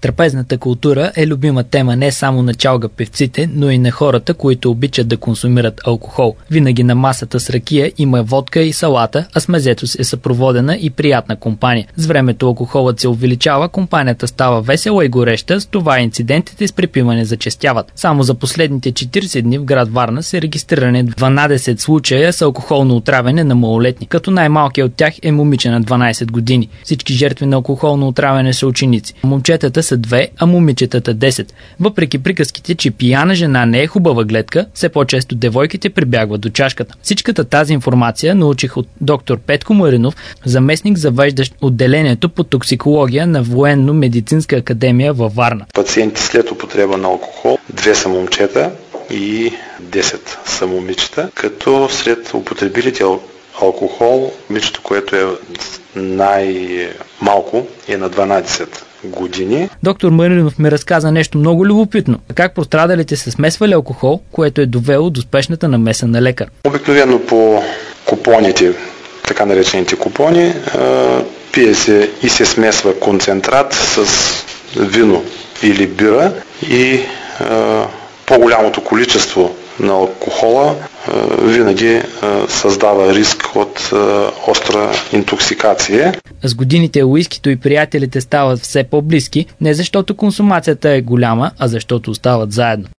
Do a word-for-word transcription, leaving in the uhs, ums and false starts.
Трапезната култура е любима тема не само на чалга-певците, но и на хората, които обичат да консумират алкохол. Винаги на масата с ракия има водка и салата, а с мезето е съпроводена и приятна компания. С времето алкохолът се увеличава, компанията става весела и гореща, с това инцидентите с припиване зачестяват. Само за последните четирийсет дни в град Варна са регистрирани дванадесет случая с алкохолно отравяне на малолетни, като най-малкият от тях е момиче на дванадесет години. Всички жертви на алкохолно отравяне са ученици. Момчетата са две, а момичетата десет. Въпреки приказките, че пияна жена не е хубава гледка, все по-често девойките прибягват до чашката. Всичката тази информация научих от доктор Петко Маринов, заместник завеждащ отделението по токсикология на Военно-медицинска академия във Варна. Пациенти след употреба на алкохол, две са момчета и десет са момичета, като сред употребилите алкохол, момичето, което е най-малко, е на дванадесет години. Доктор Маринов ми разказа нещо много любопитно. Как пострадалите са смесвали алкохол, което е довело до спешната намеса на лекар. Обикновено по купоните, така наречените купони, пие се и се смесва концентрат с вино или бира и по-голямото количество на алкохола винаги създава риск от остра интоксикация. С годините уискито и приятелите стават все по-близки, не защото консумацията е голяма, а защото остават заедно.